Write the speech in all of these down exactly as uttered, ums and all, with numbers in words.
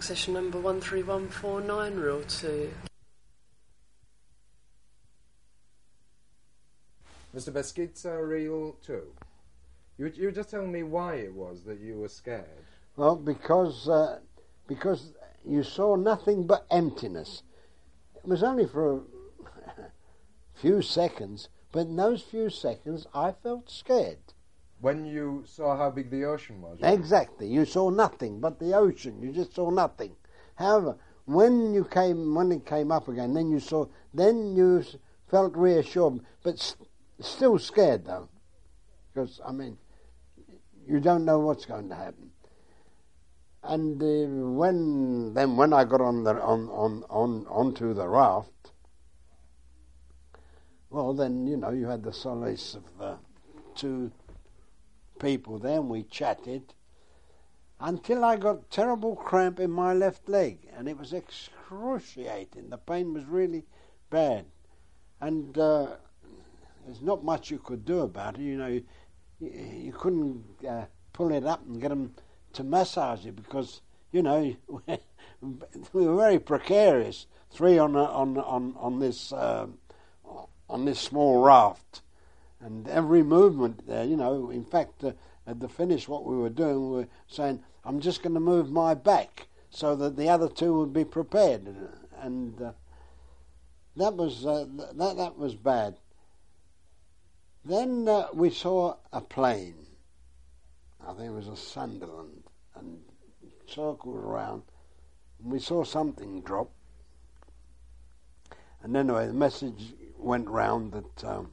accession number one three one four nine, rule two. Mister Beskidza, reel two. You, you were just telling me why it was that you were scared. Well, because uh, because you saw nothing but emptiness. It was only for a few seconds, but in those few seconds I felt scared. When you saw how big the ocean was? Exactly. You saw nothing but the ocean. You just saw nothing. However, when you came, when it came up again, then you saw, then you felt reassured, but st- still scared though, because I mean, you don't know what's going to happen. And uh, when then when I got on the on on on onto the raft, well then you know you had the solace of uh, two people there, and we chatted until I got terrible cramp in my left leg, and it was excruciating. The pain was really bad, and uh, there's not much you could do about it. You know, you, you couldn't uh, pull it up and get them to massage it because you know we were very precarious, three on a, on on on this uh, on this small raft. And every movement there, you know, in fact, uh, at the finish, what we were doing, we were saying, I'm just going to move my back so that the other two would be prepared. And uh, that was uh, that that was bad. Then uh, we saw a plane. I think it was a Sunderland, and circled around. And we saw something drop. And anyway, the message went round that Um,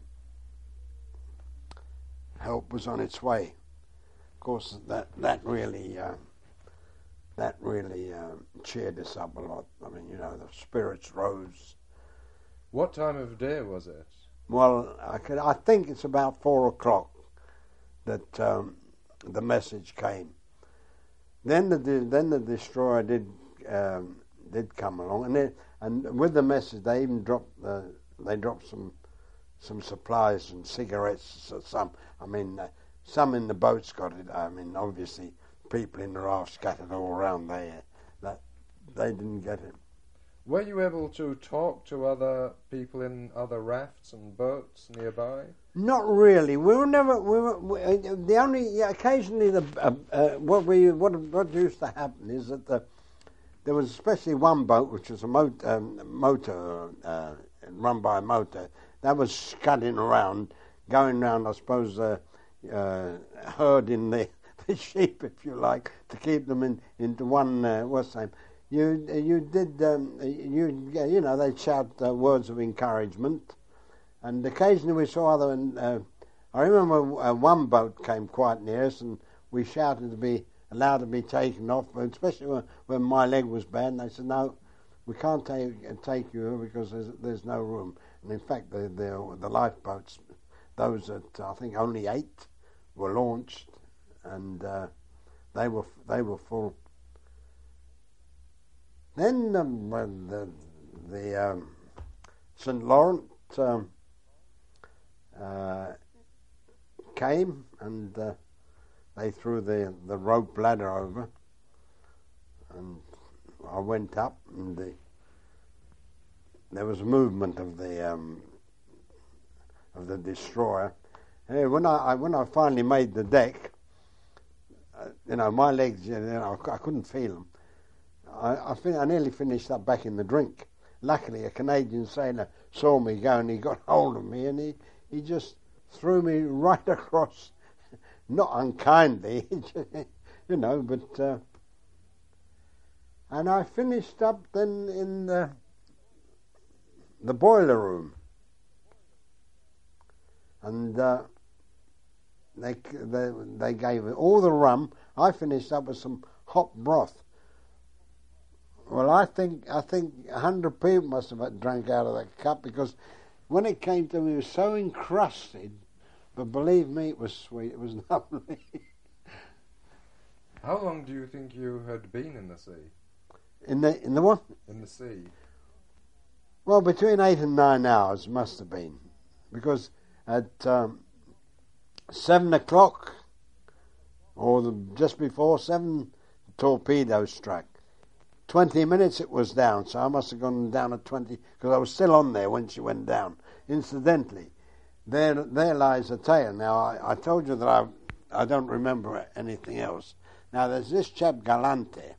help was on its way. Of course, that that really uh, that really uh, cheered us up a lot. I mean, you know, the spirits rose. What time of day was it? Well, I could, I think it's about four o'clock that um, the message came. Then the then the destroyer did um, did come along, and they, and with the message they even dropped the, they dropped some. some supplies and cigarettes, some, I mean, uh, some in the boats got it. I mean, obviously, people in the raft scattered all around there, that they didn't get it. Were you able to talk to other people in other rafts and boats nearby? Not really. We were never. We were we, uh, the only yeah, occasionally the uh, uh, what we what what used to happen is that the there was especially one boat which was a mot- um, motor uh, run by a motor. That was scudding around, going round, I suppose, uh, uh, herding the, the sheep, if you like, to keep them in into one. Uh, what's the name? You you did um, you you know they'd shout uh, words of encouragement, and occasionally we saw other. Uh, I remember uh, one boat came quite near us, and we shouted to be allowed to be taken off, especially when, when my leg was bad. And they said, "No, we can't take take you because there's there's no room." And in fact, the, the the lifeboats, those that I think only eight, were launched, and uh, they were they were full. Then um, when the the um, Saint Laurent um, uh, came, and uh, they threw the the rope ladder over, and I went up, and the there was movement of the um, of the destroyer. Anyway, when I, I when I finally made the deck, uh, you know, my legs, you know, I, I couldn't feel them. I I, fin- I nearly finished up back in the drink. Luckily, a Canadian sailor saw me go, and he got hold of me, and he, he just threw me right across, not unkindly, you know, but uh, and I finished up then in the. the boiler room, and uh, they, they they gave it all the rum. I finished up with some hot broth. Well, I think I think a hundred people must have drank out of that cup because when it came to me, it was so encrusted. But believe me, it was sweet. It was lovely. How long do you think you had been in the sea? In the in the what? In the sea. Well, between eight and nine hours must have been, because at um, seven o'clock, or the, just before seven, torpedoes struck. twenty minutes it was down, so I must have gone down at twenty, because I was still on there when she went down. Incidentally, there there lies the tale. Now, I, I told you that I I don't remember anything else. Now, there's this chap Galante.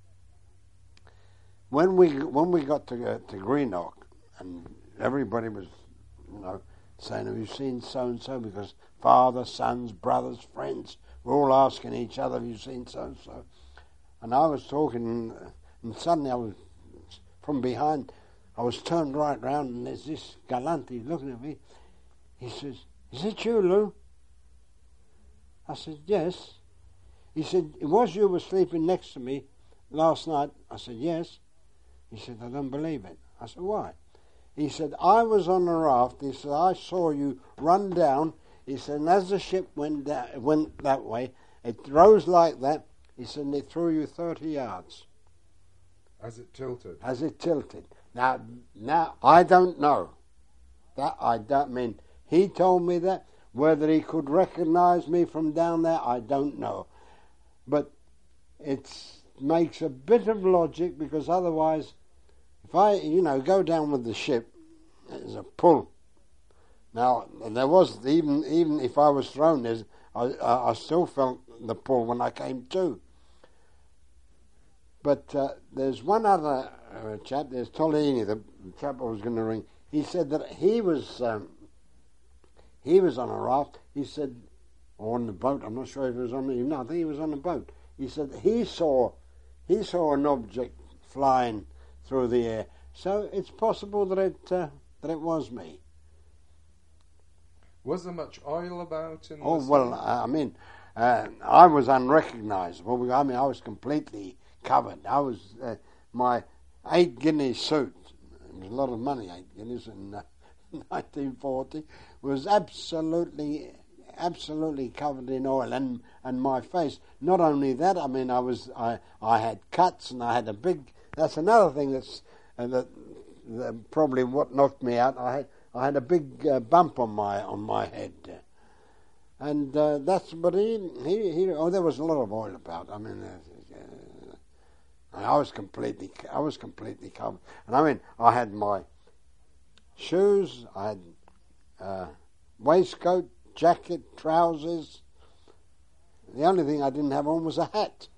When we when we got to uh, to Greenock, and everybody was, you know, saying, have you seen so-and-so? Because father, sons, brothers, friends were all asking each other, have you seen so-and-so? And I was talking, and suddenly I was, from behind, I was turned right round, and there's this Galante looking at me. He says, is it you, Lou? I said, yes. He said, it was you were sleeping next to me last night. I said, yes. He said, I don't believe it. I said, why? He said, I was on the raft. He said, I saw you run down. He said, and as the ship went down, went that way, it rose like that. He said, and it threw you thirty yards. As it tilted? As it tilted. Now, now I don't know. That I don't mean. He told me that. Whether he could recognize me from down there, I don't know. But it makes a bit of logic, because otherwise, if I, you know, go down with the ship, there's a pull. Now, there was, even even if I was thrown, there's, I, I, I still felt the pull when I came to. But uh, there's one other uh, chap, there's Tolini, the chap I was going to ring. He said that he was um, he was on a raft. He said, or on the boat. I'm not sure if he was on the. No, I think he was on the boat. He said he saw he saw an object flying through the air. So it's possible that it uh, that it was me. Was there much oil about in Oh the well, I mean, uh, I was unrecognisable. I mean, I was completely covered. I was uh, my eight guinea suit. It was a lot of money, eight guineas in uh, nineteen forty. Was absolutely, absolutely covered in oil, and and my face. Not only that, I mean, I was I I had cuts, and I had a big. That's another thing that's uh, that, that probably what knocked me out. I had I had a big uh, bump on my on my head. And uh, that's, but he, he, he, oh, there was a lot of oil about. I mean, uh, uh, I was completely, I was completely covered. And I mean, I had my shoes, I had uh, waistcoat, jacket, trousers. The only thing I didn't have on was a hat.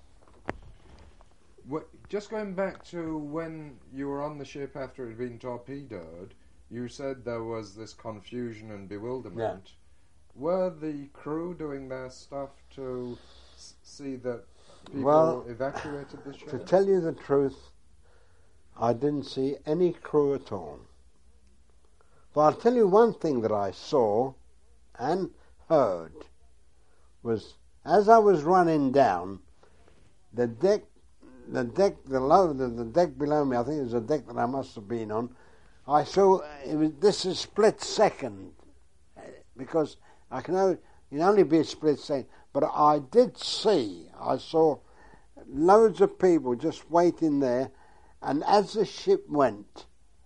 What, just going back to when you were on the ship after it had been torpedoed, you said there was this confusion and bewilderment. Yeah. Were the crew doing their stuff to s- see that people Well, evacuated the ship? To tell you the truth, I didn't see any crew at all. But I'll tell you one thing that I saw and heard was, as I was running down, the deck, the deck, the low, the, the deck below me, I think it was the deck that I must have been on, I saw, it was, this is split second, because I can only, it can only be a split second. But I did see, I saw loads of people just waiting there, and as the ship went,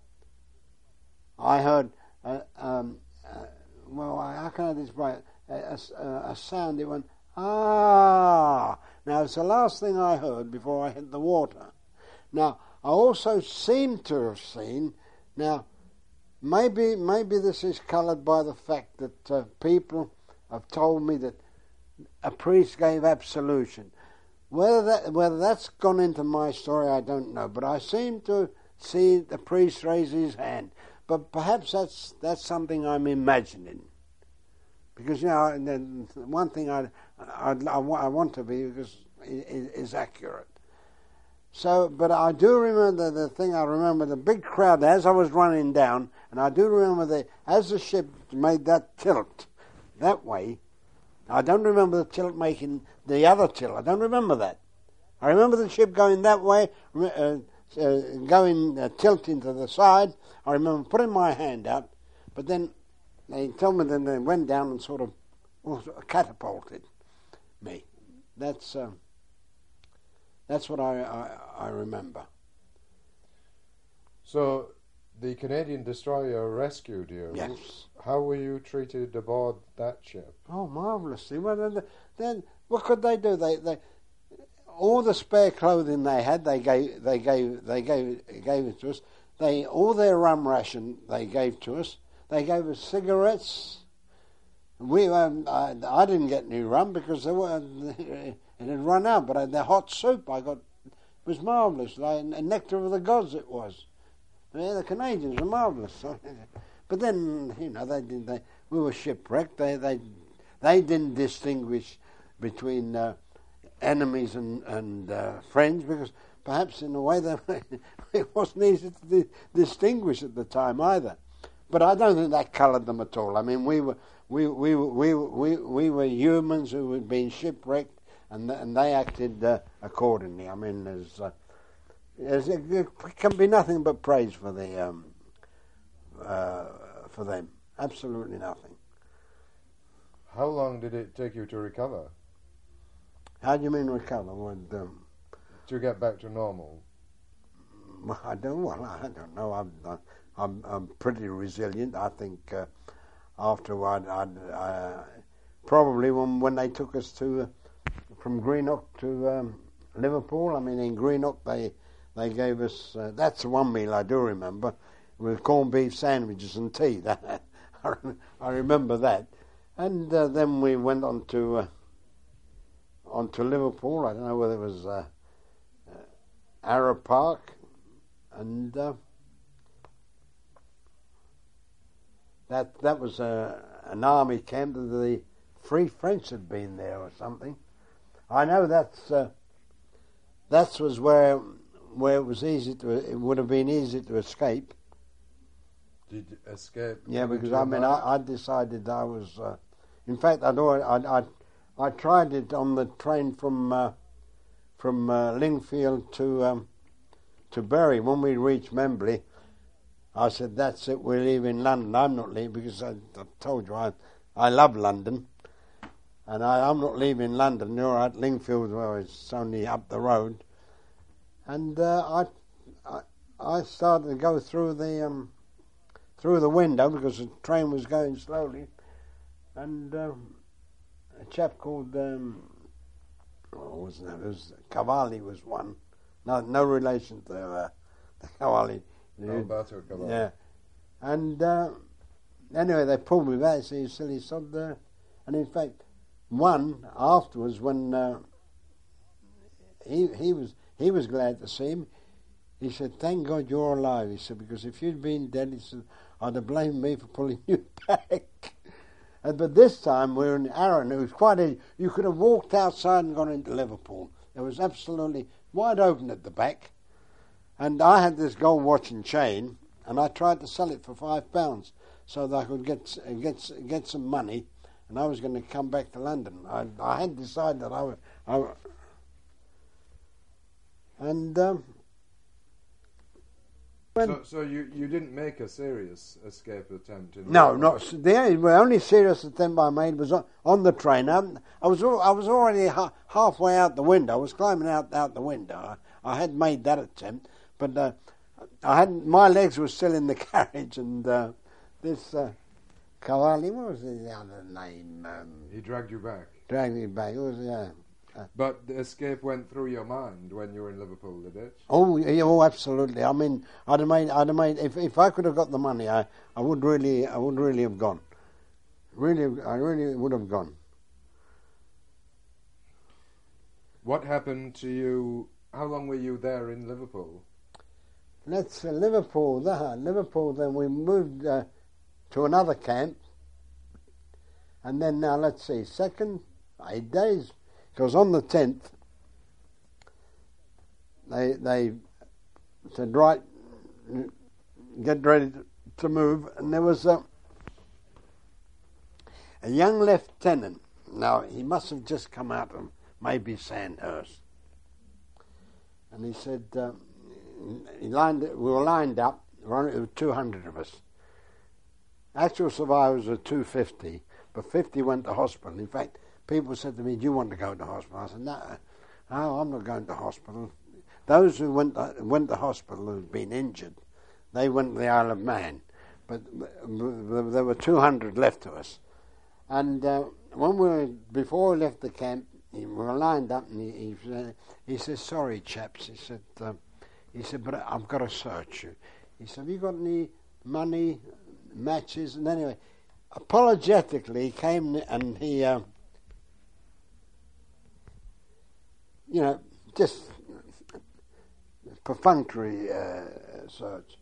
I heard, uh, um, uh, well, how can I describe it? A, a, a sound, it went, ah! Now, it's the last thing I heard before I hit the water. Now, I also seem to have seen, now, Maybe maybe this is coloured by the fact that uh, people have told me that a priest gave absolution. Whether that whether that's gone into my story, I don't know. But I seem to see the priest raise his hand. But perhaps that's that's something I'm imagining. Because, you know, the one thing I I, I, I want to be because is, is accurate. So, but I do remember the, the thing. I remember the big crowd as I was running down, and I do remember that as the ship made that tilt that way. I don't remember the tilt making the other tilt. I don't remember that. I remember the ship going that way, uh, uh, going uh, tilting to the side. I remember putting my hand out, but then they told me that they went down and sort of well, catapulted me. That's. Uh, That's what I, I, I remember. So, the Canadian destroyer rescued you. Yes. How were you treated aboard that ship? Oh, marvellously. Well, then, then what could they do? They, they, all the spare clothing they had, they gave, they gave, they gave, gave it to us. They all their rum ration they gave to us. They gave us cigarettes. We, um, I, I didn't get any rum because they were, it had run out. But the hot soup I got was marvellous. Like nectar of the gods, it was. Yeah, the Canadians were marvellous. But then, you know, they did. They we were shipwrecked. They they they didn't distinguish between uh, enemies and and uh, friends, because perhaps in a way they, it wasn't easy to di- distinguish at the time either. But I don't think that coloured them at all. I mean, we were we we we we we were humans who had been shipwrecked, and th- and they acted uh, accordingly. I mean, there's, uh, there's it can be nothing but praise for the um, uh, for them. Absolutely nothing. How long did it take you to recover? How do you mean recover? What, um, to get back to normal? I don't. Well, I don't know. I'm I'm, I'm pretty resilient. I think uh, afterward, I'd, uh, probably when when they took us to uh, from Greenock to um, Liverpool. I mean, in Greenock they they gave us. Uh, that's the one meal I do remember, with corned beef sandwiches and tea. That I, I remember that. And uh, then we went on to uh, on to Liverpool. I don't know whether it was uh, uh, Arrow Park, and uh, that that was uh, an army camp that the Free French had been there or something. I know that's uh, that was where where it was easy to it would have been easy to escape. Did you escape? Yeah, because I mean, I, I decided I was. Uh, in fact, I'd, already, I I I tried it on the train from uh, from uh, Lingfield to um, to Bury. When we reached Membley, I said, "That's it. We're leaving London." I'm not leaving because I, I told you I I love London, and I, I'm not leaving London. You're at Lingfield, well, it's only up the road, and uh, I, I I started to go through the. Um, through the window because the train was going slowly, and um, a chap called um, what was that? It was Cavalli was one, no no relation to uh, the Cavalli. Alberto Cavalli. Yeah, and uh, anyway they pulled me back. So you silly sod there, and in fact, one afterwards when uh, he he was he was glad to see him. He said, "Thank God you're alive." He said, "Because if you'd been dead," he said, "I'd have blamed me for pulling you back." And, but this time we were in Arran. It was quite a... You could have walked outside and gone into Liverpool. It was absolutely wide open at the back. And I had this gold watch and chain, and I tried to sell it for five pounds so that I could get get get some money, and I was going to come back to London. I, I had decided that I would... I would and... Um, So, so you, you didn't make a serious escape attempt? In no, the not the only, the only serious attempt I made was on, on the train. I, I was al- I was already ha- halfway out the window. I was climbing out out the window. I, I had made that attempt, but uh, I hadn't. My legs were still in the carriage, and uh, this uh, Cavalli, what was the other name? Um, He dragged you back. dragged me back. It was yeah. But the escape went through your mind when you were in Liverpool, did it? Oh, yeah, oh, absolutely. I mean, I'd have made, I'd have made. If if I could have got the money, I, I would really, I would really have gone. Really, I really would have gone. What happened to you? How long were you there in Liverpool? Let's uh, Liverpool. There, Liverpool. Then we moved uh, to another camp, and then now let's see, second eight days. Because on the tenth, they they said, right, get ready to, to move. And there was a, a young lieutenant. Now, he must have just come out of maybe Sandhurst. And he said, uh, he lined, we were lined up, there were two hundred of us. Actual survivors were two hundred fifty, but fifty went to hospital. In fact, people said to me, "Do you want to go to hospital?" I said, "No, no, I'm not going to hospital." Those who went to, went to hospital who'd been injured, they went to the Isle of Man. But there were two hundred left to us. And uh, when we were, before we left the camp, he, we were lined up, and he he, said, he said, "Sorry, chaps," he said. Um, he said, "But I've got to search you." He said, "Have you got any money, matches?" And anyway, apologetically, he came and he, uh, you know, just perfunctory uh, search.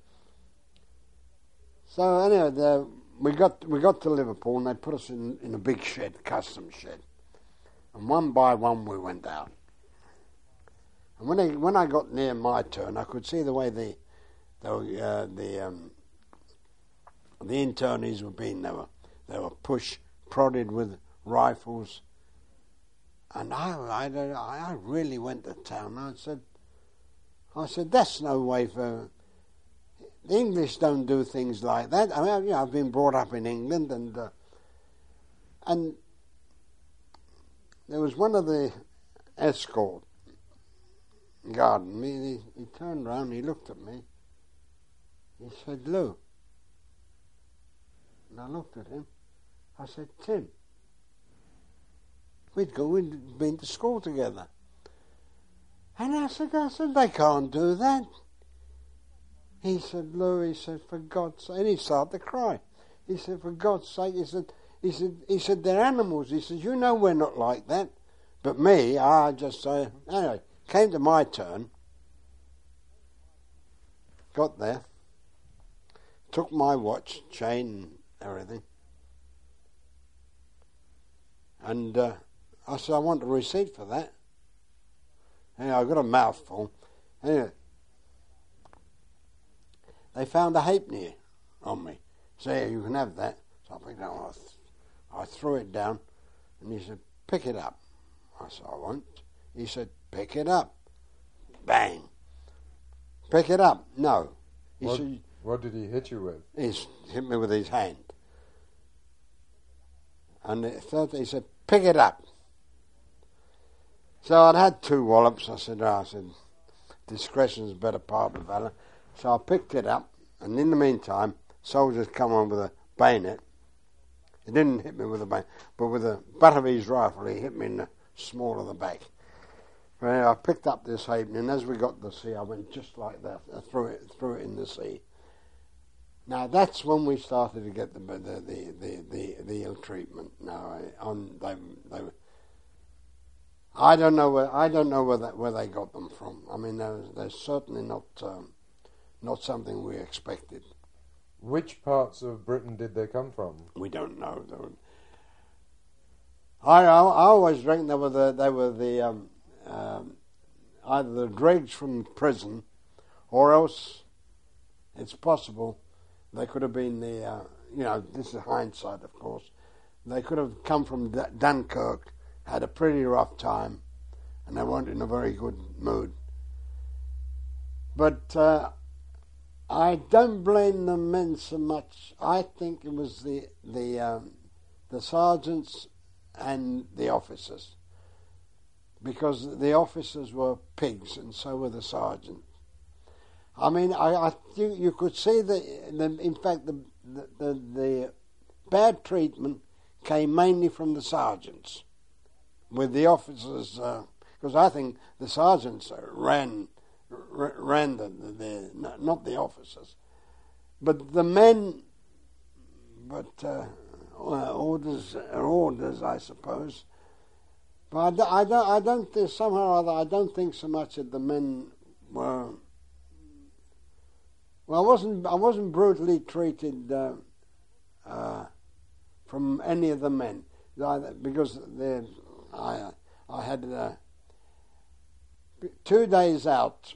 So anyway, the, we got we got to Liverpool, and they put us in, in a big shed, custom shed, and one by one we went out. And when I when I got near my turn, I could see the way the the uh, the um, the internees were being they were they were pushed, prodded with rifles, and I I I really went to town. I said I said that's no way for. The English don't do things like that. I mean, you know, I've been brought up in England, and uh, and there was one of the escort guarding me. And he, he turned round, he looked at me. He said, "Lou," and I looked at him. I said, "Tim, we'd go. We'd been to school together." And I said, "I said they can't do that." He said, "Lou," he said, "for God's sake," and he started to cry. He said, "For God's sake," he said, he said, he said, "they're animals." He said, "You know we're not like that." But me, I just say, uh, anyway, came to my turn, got there, took my watch, chain, and everything, and uh, I said, "I want a receipt for that." Anyway, I got a mouthful. Anyway, they found a halfpenny on me. So, "Yeah, you can have that." So I picked it up, I, th- I threw it down, and he said, "Pick it up." I said, "I won't." He said, "Pick it up." Bang. "Pick it up." No. He what, said, what did he hit you with? He hit me with his hand. And the third, he said, "Pick it up." So I'd had two wallops. I said, oh, I said, discretion's the better part of valor. So I picked it up, and in the meantime, soldiers come on with a bayonet. He didn't hit me with a bayonet, but with the butt of his rifle, he hit me in the small of the back. Well, I picked up this halfpenny, and as we got to the sea, I went just like that. I threw it, threw it in the sea. Now that's when we started to get the the the the, the, the ill treatment. Now on they they. I don't know where I don't know where that, where they got them from. I mean, they're, they're certainly not um, not something we expected. Which parts of Britain did they come from? We don't know. They were, I, I I always reckon they were the they were the um, um, either the dregs from prison, or else it's possible they could have been the uh, you know, this is hindsight, of course. They could have come from D- Dunkirk. Had a pretty rough time, and they weren't in a very good mood. But uh, I don't blame the men so much. I think it was the the um, the sergeants and the officers, because the officers were pigs, and so were the sergeants. I mean, I, I think you could see the, the in fact the the, the the bad treatment came mainly from the sergeants. With the officers, because uh, I think the sergeants ran r- ran the, the, the not the officers, but the men. But uh, orders are orders, I suppose. But I, do, I don't. I don't think somehow or other. I don't think so much that the men were. Well, I wasn't. I wasn't brutally treated uh, uh, from any of the men, because they're. I I had uh, two days out.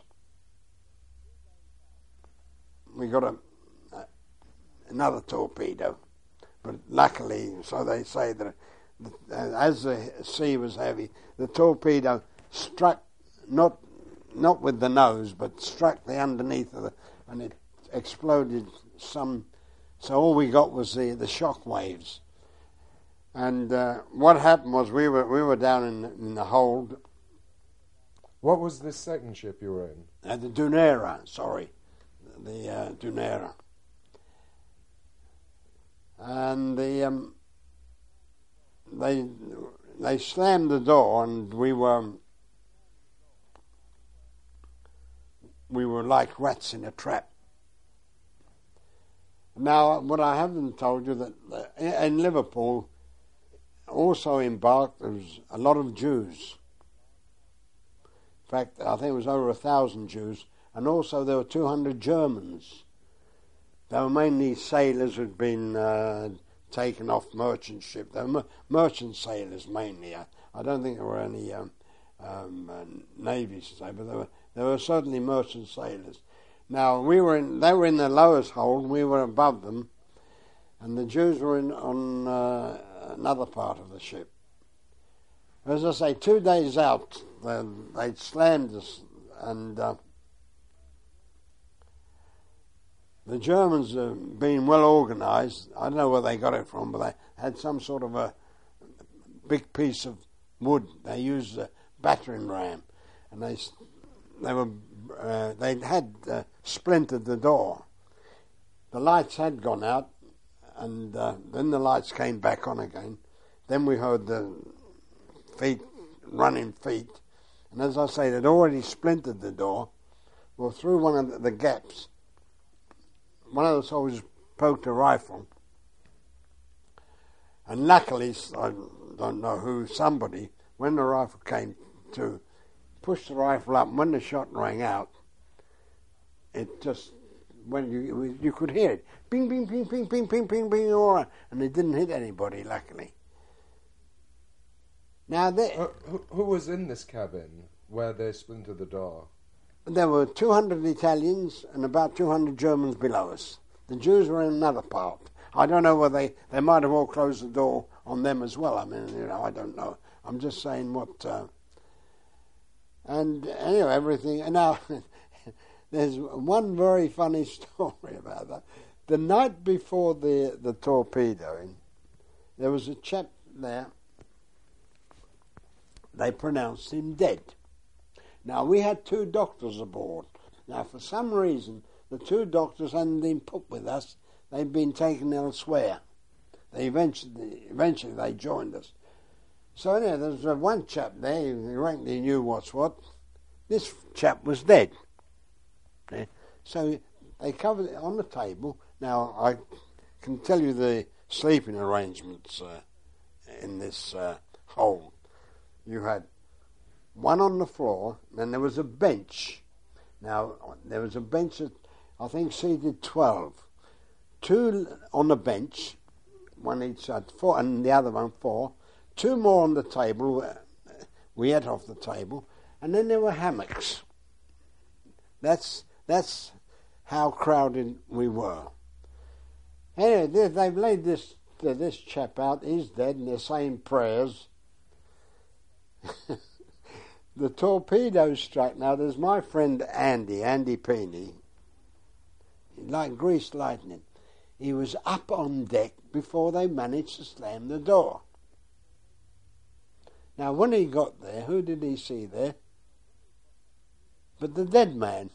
We got a, a another torpedo, but luckily, so they say that the, as the sea was heavy, the torpedo struck not not with the nose, but struck the underneath of the, and it exploded some. So all we got was the the shock waves. And uh, what happened was we were we were down in, in the hold. What was this second ship you were in? Uh, the Dunera, sorry, the uh, Dunera. And the um, they they slammed the door, and we were we were like rats in a trap. Now, what I haven't told you, that in Liverpool also embarked, there was a lot of Jews. In fact, I think it was over a thousand Jews, and also there were two hundred Germans. They were mainly sailors who'd been uh, taken off merchant ship. They were mer- merchant sailors mainly. I, I don't think there were any um, um, uh, navies to say, but there were there were certainly merchant sailors. Now we were in; they were in the lowest hold, we were above them, and the Jews were in on uh, another part of the ship. As I say, two days out, they, they'd slammed us, and uh, the Germans have been well organised. I don't know where they got it from, but they had some sort of a big piece of wood. They used a battering ram, and they they were uh, they had uh, splintered the door. The lights had gone out, and uh, then the lights came back on again. Then we heard the feet, running feet, and as I say, they'd already splintered the door. Well, through one of the, the gaps, one of the soldiers poked a rifle, and luckily, I don't know who, somebody, when the rifle came to, pushed the rifle up, and when the shot rang out, it just, when you it was, you could hear it, bing, bing, bing, bing, bing, bing, bing, bing, all right, and it didn't hit anybody, luckily. Now, they, uh, who, who was in this cabin where they splintered the door? There were two hundred Italians and about two hundred Germans below us. The Jews were in another part. I don't know whether they, they might have all closed the door on them as well. I mean, you know, I don't know. I'm just saying what... Uh, and anyway, everything... And now, there's one very funny story about that. The night before the, the torpedoing, there was a chap there. They pronounced him dead. Now, we had two doctors aboard. Now, for some reason, the two doctors hadn't been put with us. They'd been taken elsewhere. They eventually, eventually they joined us. So anyway, there was one chap there, he reckoned he knew what's what. This chap was dead. Okay? So they covered it on the table. Now, I can tell you the sleeping arrangements uh, in this uh, hole. You had one on the floor, then there was a bench. Now, there was a bench that I think seated twelve. Two on the bench, one each side, four, and the other one four. Two more on the table, we ate off the table, and then there were hammocks. That's that's how crowded we were. Anyway, they've laid this this chap out, he's dead, and they're saying prayers. The torpedo struck. Now, there's my friend Andy, Andy Peeney, like greased lightning. He was up on deck before they managed to slam the door. Now, when he got there, who did he see there? But the dead man.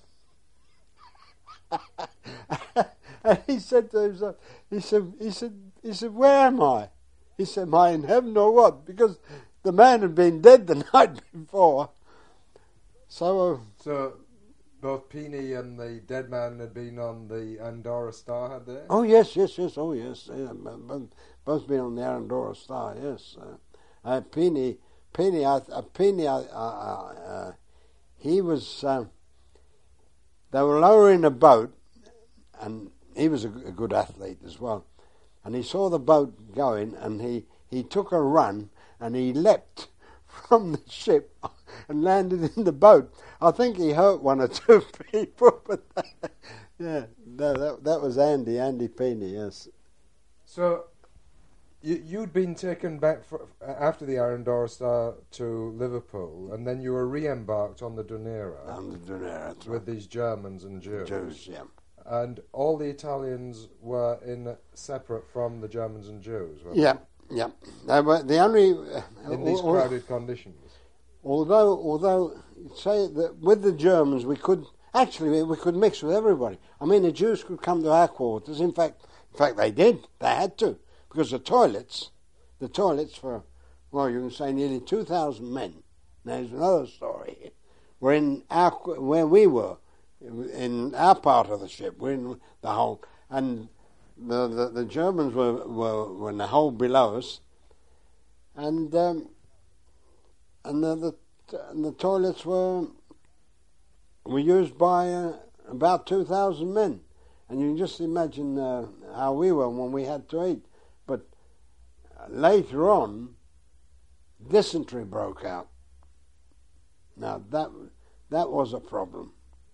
And he said to himself, he said, he said, he said, where am I? He said, am I in heaven or what? Because the man had been dead the night before. So, uh, so both Peeney and the dead man had been on the Andorra Star, had they? Oh yes, yes, yes. Oh yes. Yeah, both, both been on the Andorra Star. Yes. Uh, uh, Peeney, Peeney, uh, Peeney. Uh, uh, uh, he was. Uh, they were lowering a boat, and he was a, a good athlete as well. And he saw the boat going, and he, he took a run. And he leapt from the ship and landed in the boat. I think he hurt one or two people, but yeah, no, that that was Andy, Andy Peeney, yes. So, you, you'd been taken back for, after the Andorra Star to Liverpool, and then you were re-embarked on the Dunera. On the Dunera, that's with right. these Germans and Jews. Jews, yeah. And all the Italians were in separate from the Germans and Jews, weren't Yeah. Yeah, they were the only uh, in these al- crowded conditions. Although, although, say that with the Germans we could actually we could mix with everybody. I mean, the Jews could come to our quarters. In fact, in fact, they did. They had to because the toilets, the toilets for well, you can say nearly two thousand men. There's another story. Were in our, where we were, in our part of the ship, we're in the hold, and the, the, the Germans were, were, were in the hold below us, and um, and the, the and the toilets were were used by uh, about two thousand men, and you can just imagine uh, how we were when we had to eat. But later on, dysentery broke out. Now that that was a problem.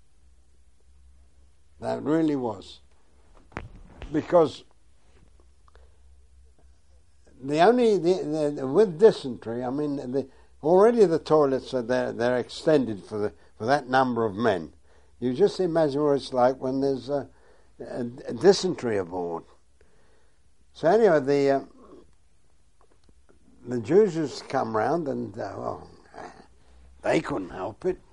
That really was, because the only the, the, with dysentery, I mean, the, already the toilets are there, they're extended for the for that number of men. You just imagine what it's like when there's a, a, a dysentery aboard. So anyway, the uh, the Jews used to come round, and uh, well, they couldn't help it,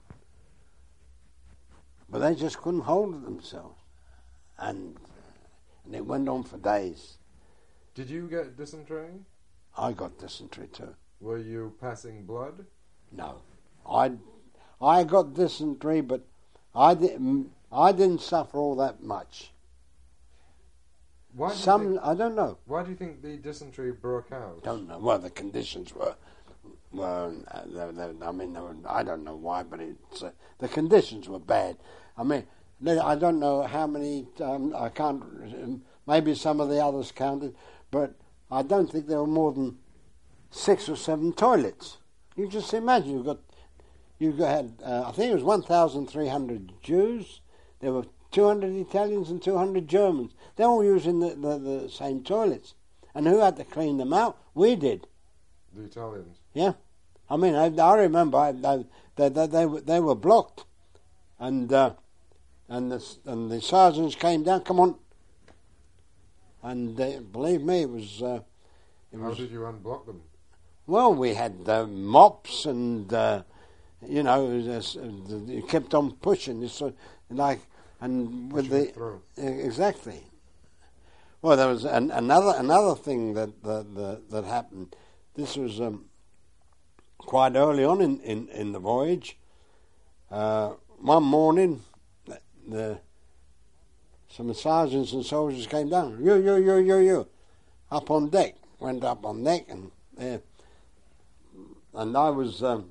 but they just couldn't hold it themselves, and and it went on for days. Did you get dysentery? I got dysentery too. Were you passing blood? No, I I got dysentery, but I didn't I didn't suffer all that much. Why do Some you think, I don't know. Why do you think the dysentery broke out? Don't know. Well, the conditions were were. Uh, they, they, I mean, they were, I don't know why, but it's, uh, the conditions were bad. I mean, I don't know how many. Um, I can't. Maybe some of the others counted, but I don't think there were more than six or seven toilets. You just imagine you got. You had. Uh, I think it was one thousand three hundred Jews. There were two hundred Italians and two hundred Germans. They're all using the, the, the same toilets. And who had to clean them out? We did. The Italians? Yeah. I mean, I, I remember I, I, they, they, they, were, they were blocked. And uh, and, the, and the sergeants came down, come on. And uh, believe me, it was... Uh, it How was, did you unblock them? Well, we had uh, mops and, uh, you know, it was, uh, you kept on pushing. It's uh, like... And with Pushing it the through. exactly, well, there was an, another another thing that that, that that happened. This was um, quite early on in, in, in the voyage. Uh, one morning, the, the some sergeants and soldiers came down. You you you you you, up on deck. Went up on deck, and uh, and I was um,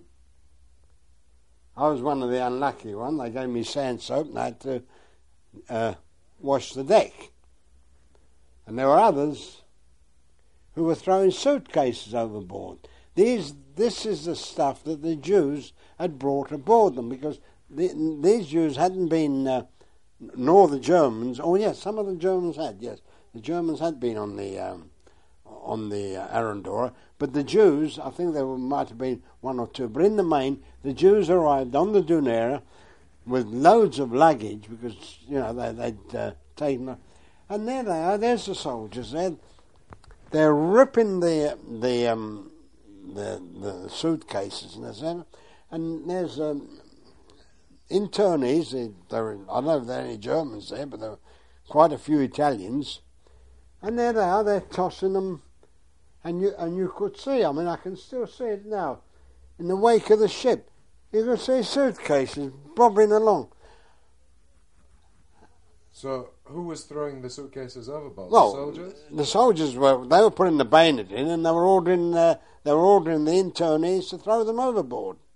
I was one of the unlucky ones. They gave me sand soap, and I had to. Uh, wash the deck, and there were others who were throwing suitcases overboard. These, this is the stuff that the Jews had brought aboard them, because the, these Jews hadn't been, uh, nor the Germans. Oh yes, some of the Germans had. Yes, the Germans had been on the um, on the uh, Arandora, but the Jews, I think there were, might have been one or two, but in the main, the Jews arrived on the Dunera with loads of luggage, because, you know, they, they'd uh, taken... And there they are, there's the soldiers. They're, they're ripping the the, um, the the suitcases and this, and there's um, internees. They, there, I don't know if there are any Germans there, but there were quite a few Italians. And there they are, they're tossing them, and you and you could see, I mean, I can still see it now, in the wake of the ship. You can see suitcases bobbing along. So, who was throwing the suitcases overboard? Well, the soldiers? The soldiers were. They were putting the bayonet in, and they were ordering. Uh, they were ordering the internees to throw them overboard.